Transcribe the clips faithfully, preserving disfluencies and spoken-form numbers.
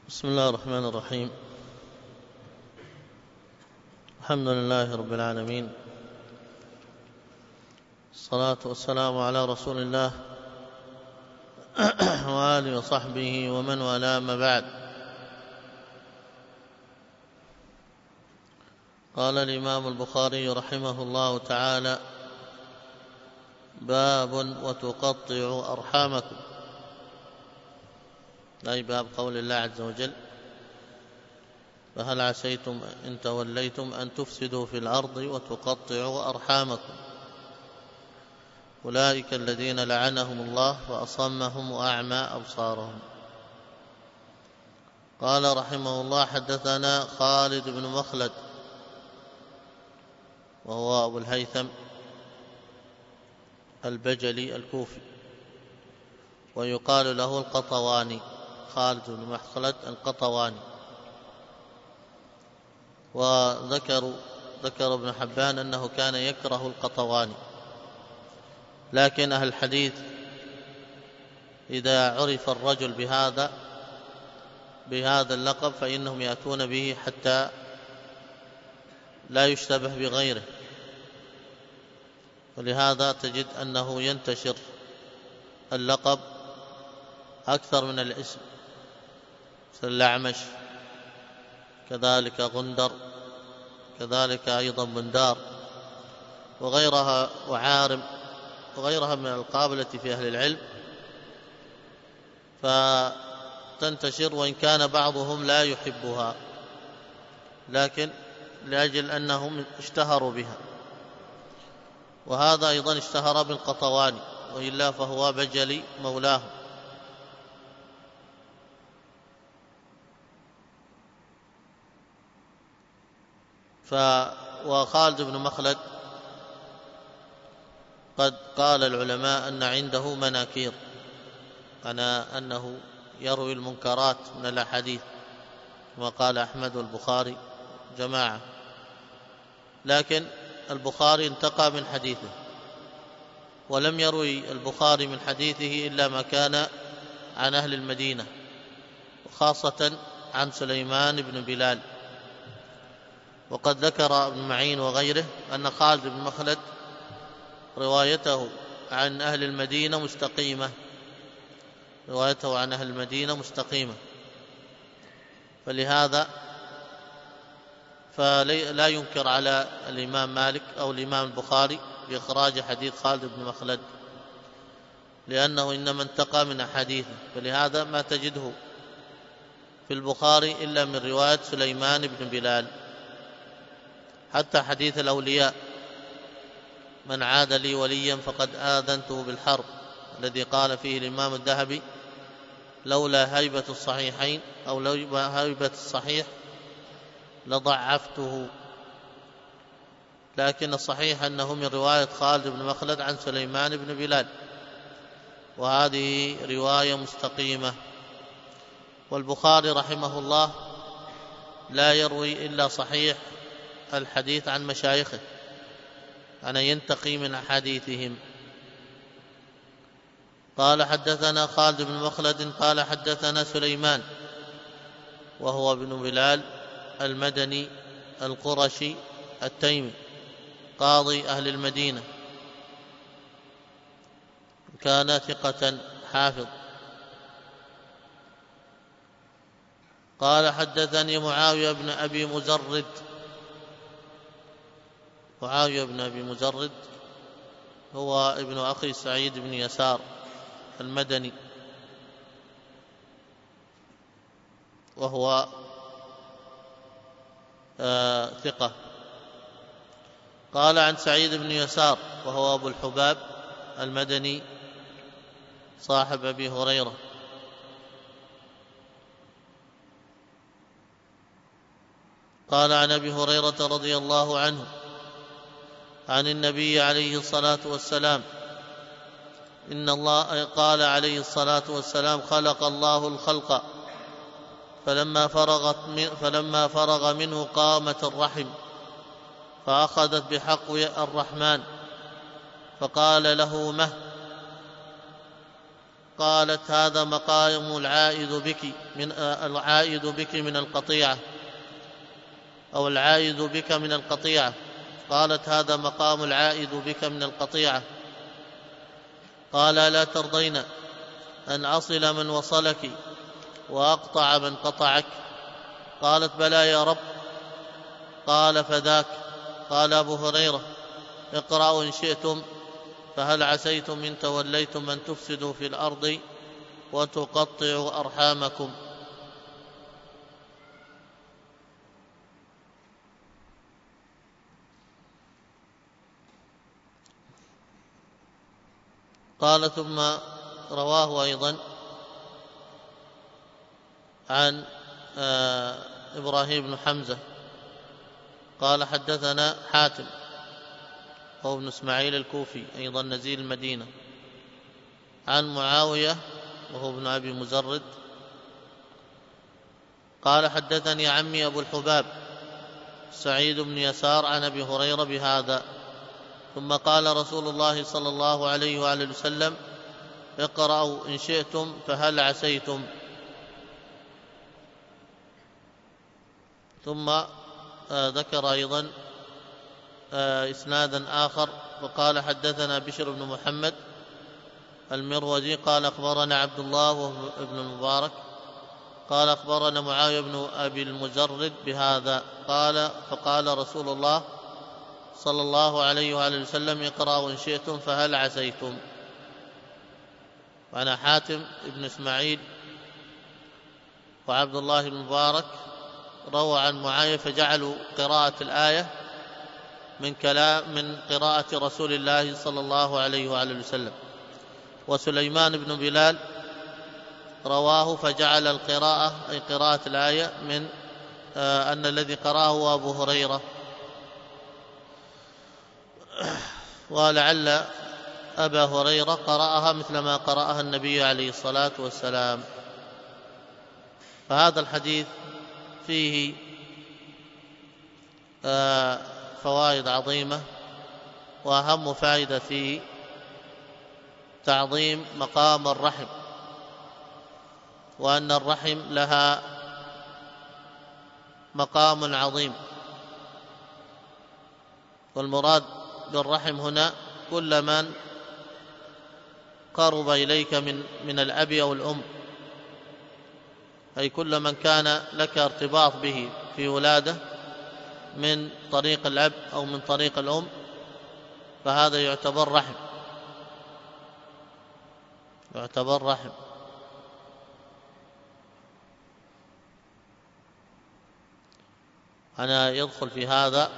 بسم الله الرحمن الرحيم. الحمد لله رب العالمين، الصلاة والسلام على رسول الله وآله وصحبه ومن والاه، ما بعد. قال الإمام البخاري رحمه الله تعالى: باب وتقطع أرحامكم، أي باب قول الله عز وجل: فهل عسيتم إن توليتم أن تفسدوا في الأرض وتقطعوا أرحامكم أولئك الذين لعنهم الله فأصمهم وأعمى أبصارهم. قال رحمه الله: حدثنا خالد بن مخلد وهو أبو الهيثم البجلي الكوفي، ويقال له القطواني، خالد بن مخلد القطواني. وذكر ذكر ابن حبان أنه كان يكره القطواني، لكن أهل الحديث إذا عرف الرجل بهذا بهذا اللقب فإنهم يأتون به حتى لا يشتبه بغيره، ولهذا تجد أنه ينتشر اللقب أكثر من الاسم، مثل الأعمش، كذلك غندر، كذلك أيضا بندار، وغيرها وعارم، وغيرها من الألقاب التي في أهل العلم، فتنتشر وإن كان بعضهم لا يحبها، لكن لأجل أنهم اشتهروا بها. وهذا أيضا اشتهر بالقطواني، وإلا فهو بجلي مولاه. ف وخالد بن مخلد قد قال العلماء أن عنده مناكير، أنا أنه يروي المنكرات من الأحاديث، كما قال أحمد والبخاري جماعة، لكن البخاري انتقى من حديثه، ولم يروي البخاري من حديثه إلا ما كان عن أهل المدينة، وخاصة عن سليمان بن بلال. وقد ذكر ابن معين وغيره أن خالد بن مخلد روايته عن أهل المدينة مستقيمة روايته عن أهل المدينة مستقيمة فلهذا فلا ينكر على الإمام مالك أو الإمام البخاري بإخراج حديث خالد بن مخلد، لأنه إنما انتقى من أحاديثه، فلهذا ما تجده في البخاري إلا من رواية سليمان بن بلال. حتى حديث الأولياء: من عاد لي وليا فقد آذنته بالحرب، الذي قال فيه الإمام الذهبي: لولا هيبة الصحيحين أو لولا هيبة الصحيح لضعفته، لكن الصحيح أنه من رواية خالد بن مخلد عن سليمان بن بلال، وهذه رواية مستقيمة. والبخاري رحمه الله لا يروي إلا صحيح الحديث عن مشايخه، أنا ينتقي من أحاديثهم. قال: حدثنا خالد بن مخلد قال حدثنا سليمان وهو ابن بلال المدني القرشي التيمي، قاضي أهل المدينة، كان ثقة حافظ. قال: حدثني معاوية بن أبي مزرد معاوية بن أبي مزرد هو ابن أخي سعيد بن يسار المدني، وهو آه ثقة. قال: عن سعيد بن يسار وهو أبو الحباب المدني صاحب أبي هريرة. قال: عن أبي هريرة رضي الله عنه عن النبي عليه الصلاة والسلام إن الله قال عليه الصلاة والسلام: خلق الله الخلق فلما فرغت من فلما فرغ منه قامت الرحم فأخذت بحقو الرحمن فقال له: مه قالت هذا مقام العائد بك من العائد بك من القطيعة أو العائد بك من القطيعة قالت هذا مقام العائد بك من القطيعة. قال لا ترضين أن أصل من وصلك وأقطع من قطعك؟ قالت بلى يا رب. قال فذاك. قال أبو هريرة اقرأوا إن شئتم فهل عسيتم إن توليتم أن تفسدوا في الأرض وتقطعوا أرحامكم. قال ثم رواه أيضا عن إبراهيم بن حمزة قال حدثنا حاتم هو ابن إسماعيل الكوفي أيضا نزيل المدينة عن معاوية وهو ابن أبي مزرد قال حدثني عمي أبو الحباب سعيد بن يسار عن أبي هريرة بهذا. ثم قال رسول الله صلى الله عليه وآله وسلم اقرأوا إن شئتم فهل عسيتم. ثم آه ذكر أيضا آه إسنادا آخر وقال حدثنا بشر بن محمد المروزي قال أخبرنا عبد الله بن المبارك قال أخبرنا معاوية بن أبي المزرد بهذا قال فقال رسول الله صلى الله عليه وآله وسلم اقرأوا إن شئتم فهل عسيتم. وأنا حاتم ابن إسماعيل وعبد الله بن المبارك روى عن معاوية فجعلوا قراءة الآية من كلام من قراءة رسول الله صلى الله عليه وآله وسلم. وسليمان بن بلال رواه فجعل القراءة أي قراءة الآية من آه أن الذي قرأه أبو هريرة. ولعل أبا هريرة قرأها مثل ما قرأها النبي عليه الصلاة والسلام. فهذا الحديث فيه آه فوائد عظيمة، وأهم فائدة فيه تعظيم مقام الرحم، وأن الرحم لها مقام عظيم. والمراد بالرحم هنا كل من قرب إليك من من الأب أو الأم، أي كل من كان لك ارتباط به في ولاده من طريق الأب أو من طريق الأم، فهذا يعتبر رحم يعتبر رحم. أنا يدخل في هذا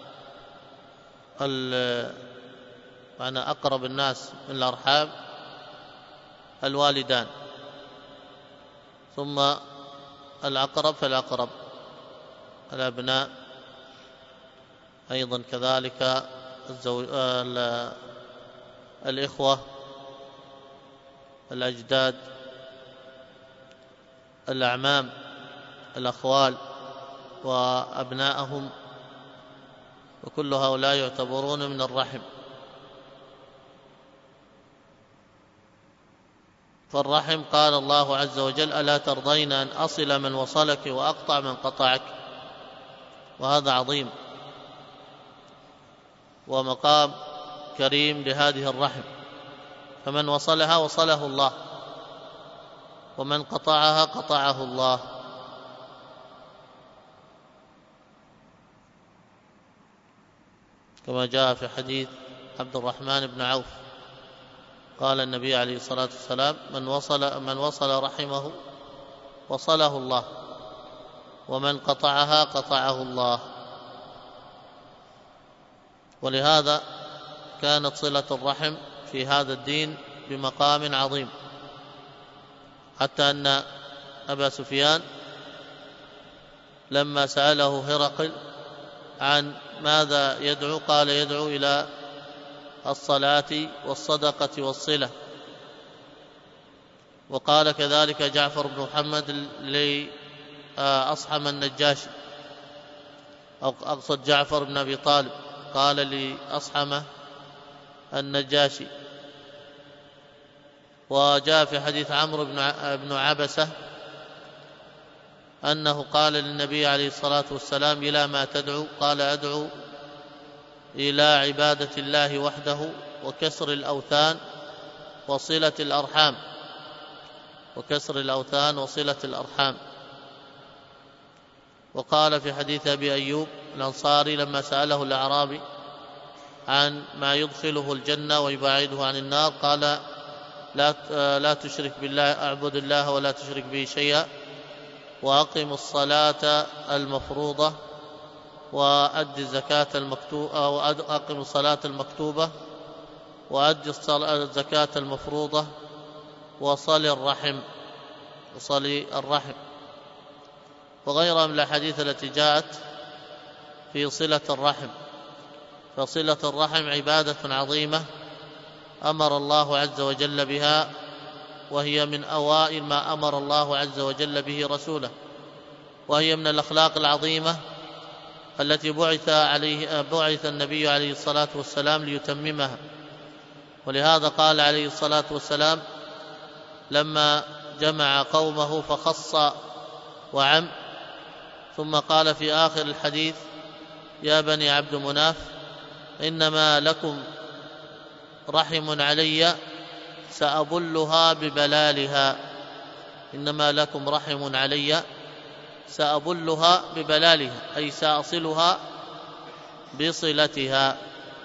أنا أقرب الناس من الأرحام الوالدان، ثم الأقرب فالأقرب الأبناء، أيضا كذلك الزو... الإخوة، الأجداد، الأعمام، الأخوال وأبناءهم، وكل هؤلاء يعتبرون من الرحم. فالرحم قال الله عز وجل ألا ترضين أن أصل من وصلك وأقطع من قطعك، وهذا عظيم ومقام كريم لهذه الرحم. فمن وصلها وصله الله، ومن قطعها قطعه الله. كما جاء في حديث عبد الرحمن بن عوف قال النبي عليه الصلاة والسلام من وصل من وصل رحمه وصله الله، ومن قطعها قطعه الله. ولهذا كانت صلة الرحم في هذا الدين بمقام عظيم، حتى أن أبا سفيان لما سأله هرقل عن ماذا يدعو قال يدعو إلى الصلاة والصدقة والصلة. وقال كذلك جعفر بن محمد لأصحم النجاشي، أو أقصد جعفر بن أبي طالب، قال لأصحم النجاشي وجاء في حديث عمرو بن عبسة أنه قال للنبي عليه الصلاة والسلام: إلى ما تدعو؟ قال: أدعو إلى عبادة الله وحده وكسر الأوثان وصلة الأرحام وكسر الأوثان وصلة الأرحام. وقال في حديث أبي أيوب الأنصاري لما سأله الأعرابي عن ما يدخله الجنة ويبعده عن النار، قال: لا لا تشرك بالله، أعبد الله ولا تشرك به شيئا، وأقم الصلاة المفروضة وأد الزكاة المكتوبة وأقم الصلاة المكتوبة وأد الزكاة المفروضة وصل الرحم وصل الرحم وغيرها من الأحاديث التي جاءت في صلة الرحم. فصلة الرحم عبادة عظيمة أمر الله عز وجل بها، وهي من أوائل ما أمر الله عز وجل به رسوله، وهي من الأخلاق العظيمة التي بعث عليه بعث النبي عليه الصلاة والسلام ليتممها. ولهذا قال عليه الصلاة والسلام لما جمع قومه فخص وعم، ثم قال في آخر الحديث: يا بني عبد مناف، إنما لكم رحم علي سأبلها ببلالها إنما لكم رحم علي سأبلها ببلالها، أي سأصلها بصلتها.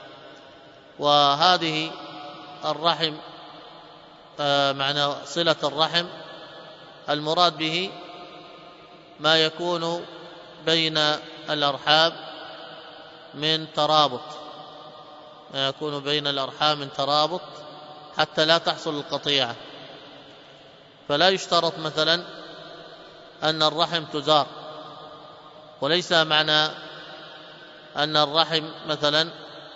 وهذه الرحم آه معنى صلة الرحم المراد به ما يكون بين الأرحام من ترابط ما يكون بين الأرحام من ترابط حتى لا تحصل القطيعة. فلا يشترط مثلا أن الرحم تزار، وليس معنى أن الرحم مثلا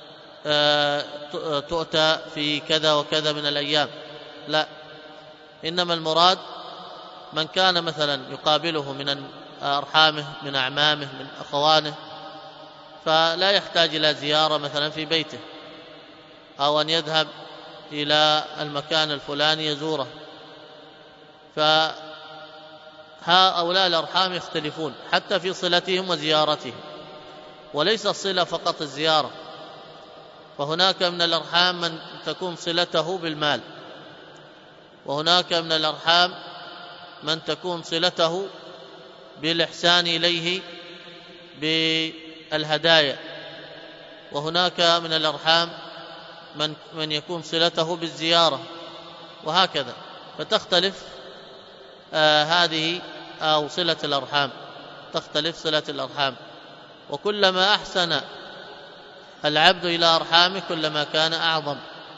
تؤتى في كذا وكذا من الأيام، لا، إنما المراد من كان مثلا يقابله من أرحامه من أعمامه من أخوانه، فلا يحتاج إلى زيارة مثلا في بيته، أو أن يذهب إلى المكان الفلاني يزوره. فهؤلاء الأرحام يختلفون حتى في صلتهم وزيارتهم، وليس الصلة فقط الزيارة، فهناك من الأرحام من تكون صلته بالمال، وهناك من الأرحام من تكون صلته بالإحسان إليه بالهدايا، وهناك من الأرحام من, من يكون صلته بالزيارة، وهكذا. فتختلف آه هذه أو صلة الأرحام تختلف صلة الأرحام، وكلما أحسن العبد إلى أرحامه كلما كان أعظم.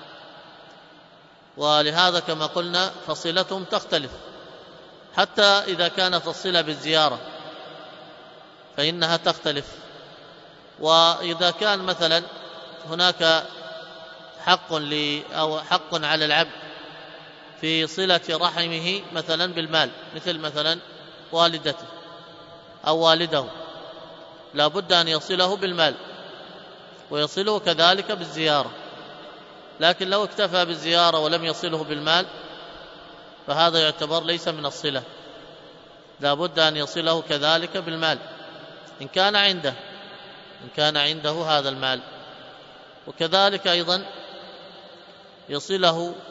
ولهذا كما قلنا فصلتهم تختلف، حتى إذا كانت الصلة بالزيارة فإنها تختلف. وإذا كان مثلا هناك حق لي أو حق على العبد في صلة رحمه مثلا بالمال، مثل مثلا والدته أو والده، لا بد أن يصله بالمال ويصله كذلك بالزيارة. لكن لو اكتفى بالزيارة ولم يصله بالمال فهذا يعتبر ليس من الصلة، لا بد أن يصله كذلك بالمال إن كان عنده إن كان عنده هذا المال. وكذلك أيضا يصله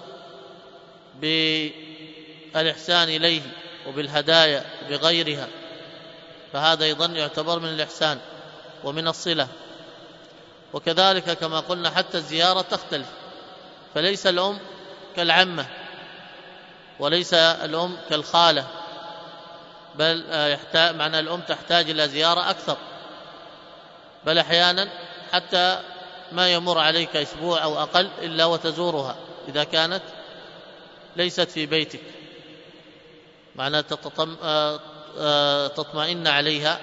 بالإحسان إليه وبالهدايا بغيرها، فهذا أيضا يعتبر من الإحسان ومن الصلة. وكذلك كما قلنا حتى الزيارة تختلف، فليس الأم كالعمة وليس الأم كالخالة، بل يحتاج معنى الأم تحتاج إلى زيارة أكثر، بل أحيانا حتى ما يمر عليك أسبوع أو أقل إلا وتزورها إذا كانت ليست في بيتك، معنى تطمئن عليها،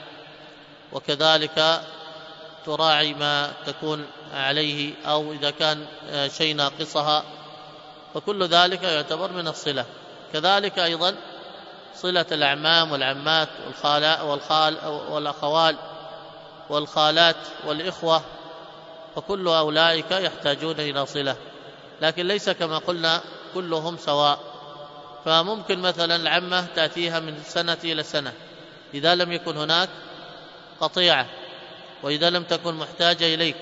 وكذلك تراعي ما تكون عليه، أو إذا كان شيء ناقصها، فكل ذلك يعتبر من الصلة. كذلك أيضا صلة الأعمام والعمات والخالاء والخال والأخوال والخالات والإخوة، فكل أولئك يحتاجون إلى صلة، لكن ليس كما قلنا كلهم سواء. فممكن مثلا العمة تأتيها من سنة إلى سنة إذا لم يكن هناك قطيعة، وإذا لم تكن محتاجة إليك.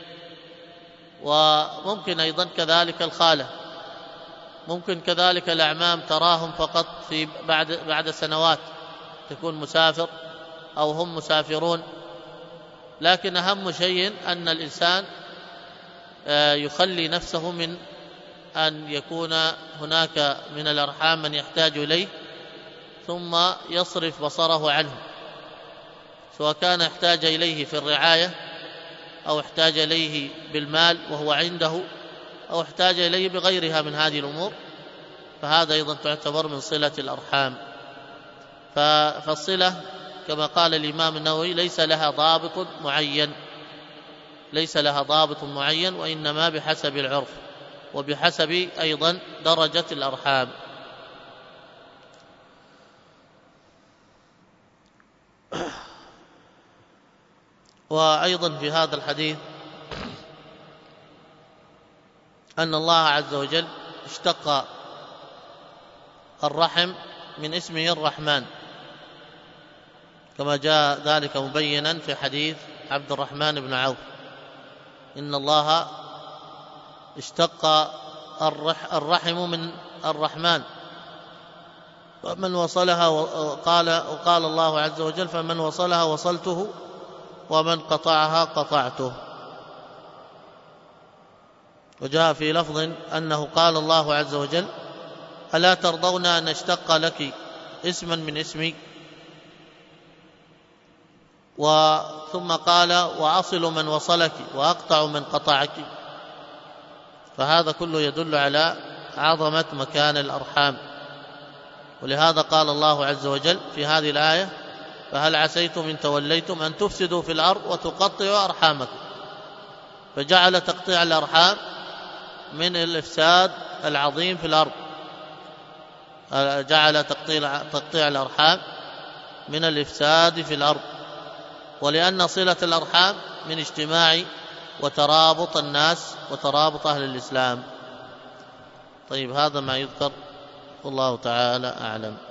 وممكن أيضا كذلك الخالة، ممكن كذلك الأعمام تراهم فقط في بعد بعد سنوات، تكون مسافر أو هم مسافرون. لكن أهم شيء أن الإنسان يخلي نفسه من أن يكون هناك من الأرحام من يحتاج إليه ثم يصرف بصره عنه، سواء كان احتاج إليه في الرعاية أو احتاج إليه بالمال وهو عنده أو احتاج إليه بغيرها من هذه الأمور، فهذا أيضا تعتبر من صلة الأرحام. فالصلة كما قال الإمام النووي ليس لها ضابط معين، ليس لها ضابط معين، وإنما بحسب العرف وبحسب أيضا درجة الأرحام. وأيضا في هذا الحديث أن الله عز وجل اشتق الرحم من اسمه الرحمن، كما جاء ذلك مبينا في حديث عبد الرحمن بن عوف: إن الله اشتق الرحم من الرحمن ومن وصلها، وقال, وقال الله عز وجل: فمن وصلها وصلته ومن قطعها قطعته. وجاء في لفظ أنه قال الله عز وجل: ألا ترضون أن اشتق لك اسما من اسمي؟ وثم قال: وأصل من وصلك وأقطع من قطعك. فهذا كله يدل على عظمة مكان الأرحام. ولهذا قال الله عز وجل في هذه الآية: فهل عسيتم إن توليتم أن تفسدوا في الأرض وتقطعوا أرحامكم. فجعل تقطيع الأرحام من الإفساد العظيم في الأرض، جعل تقطيع, تقطيع الأرحام من الإفساد في الأرض، ولأن صلة الأرحام من اجتماع وترابط الناس وترابط أهل الإسلام. طيب، هذا ما يذكر، والله تعالى أعلم.